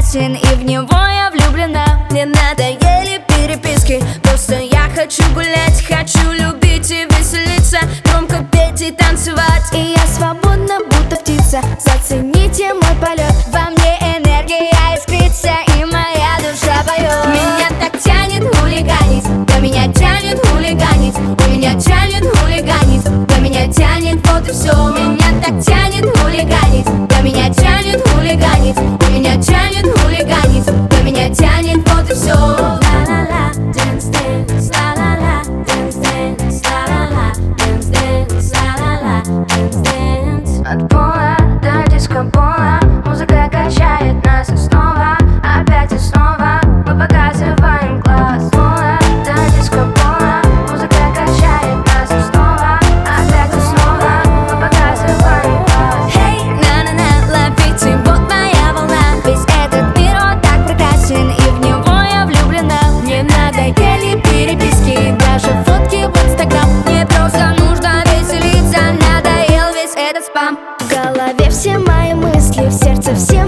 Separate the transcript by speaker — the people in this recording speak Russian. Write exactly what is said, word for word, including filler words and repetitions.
Speaker 1: прекрасен, и в него я влюблена. Мне надоели переписки, просто я хочу гулять, хочу любить и веселиться, громко петь и танцевать. И я свободна, будто птица, зацените мой полет. Во мне энергия искрится, и моя душа поет. Меня так тянет хулиганить, да меня тянет хулиганить, и меня тянет хулиганить, да меня тянет, вот и все. Меня так тянет хулиганить, да меня тянет хулиганить, и меня тянет хулиганить, да меня тянет, вот и все. Ла-ла-ла, dance, dance, ла-ла-ла, dance, dance, ла-ла-ла, dance, dance, ла-ла-ла, dance, dance. От пола до диско-пола музыка качает нас и снова, опять и снова мы показываем класс. Пола до диско-пола музыка качает нас и снова, опять и снова мы показываем класс. Hey, на-на-на, ловите, вот моя волна. Весь этот мир, он так прекрасен, и в него я влюблена. Мне надоели переписки, даже фотки в Инстаграм. Мне просто нужно веселиться, надоел весь этот спам. В голове все мои мысли, в сердце все